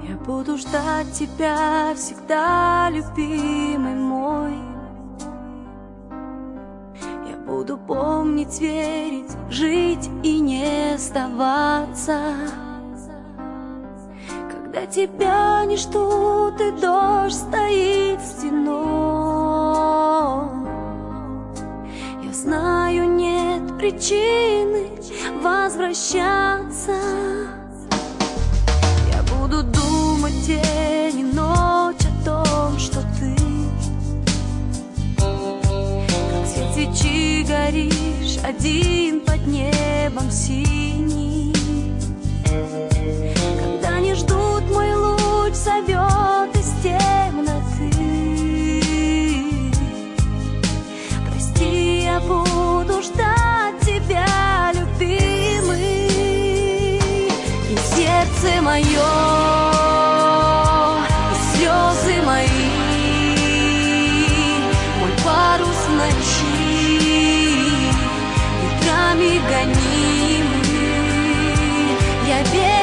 Я буду ждать тебя всегда, любимый мой. Я буду помнить, верить, жить и не сдаваться. Когда тебя не ждут и дождь стоит стеной, я знаю, нет причины возвращаться. Я буду думать день и ночь о том, что ты, как все свечи, горишь один под небом синим. Когда не ждут, мой луч зовет из темноты. Прости, я буду ждать тебя, любимый. И сердце мое, и слезы мои, мой парус в ночи, ветрами гонимый. Я верю